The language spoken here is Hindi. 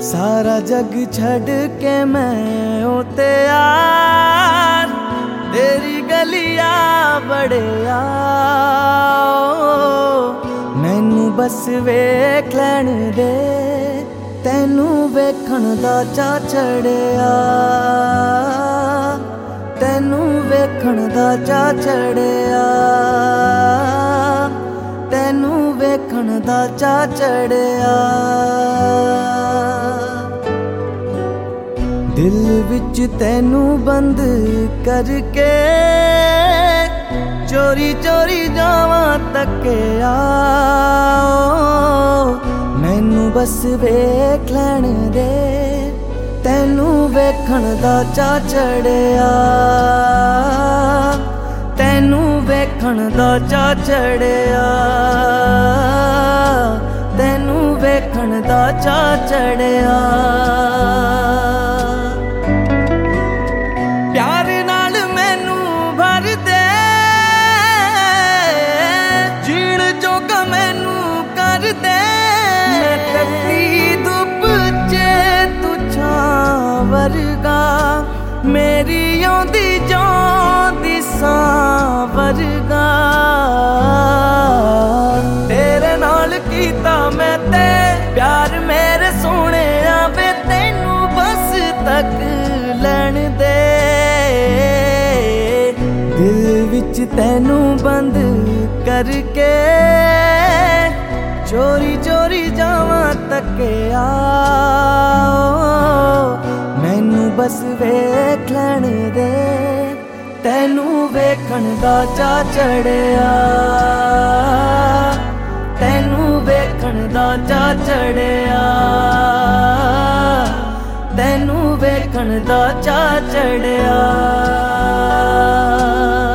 सारा जग छड़ के मैं ओ तैयार तेरी गलिया बड़े मैनू बस वेख लैण दे तैनू वेखण दा चा चढ़िया तैनू वेखण दा चा चढ़िया तैनू वेखण दा चा चढ़िया दिल विच तैनू बंद करके चोरी चोरी जावां तकिया मैनू बस वेख लैण दे तैनू वेखण दा चा चढ़िया तैनू वेखण दा चा चढ़िया तैनू वेखण दा चा चढ़िया प्यार नाल मैनू भर दे जीण जोगा मैनू कर दे मैं तकती धुप चे तू छां वर्गा मेरी आंदी जांदी सां वर्गा तेरे नाल कीता मैं ते प्यार मेरे सोने आवे तैनू बस तक लैण दे दिल विच तैनू बंद करके चोरी चोरी जावां तकिया मैनू बस वेख लैण दे तैनू वेखण दा चा चढ़िया तैनू वेखण दा चा चढ़िया तैनू वेखण दा चा चढ़िया।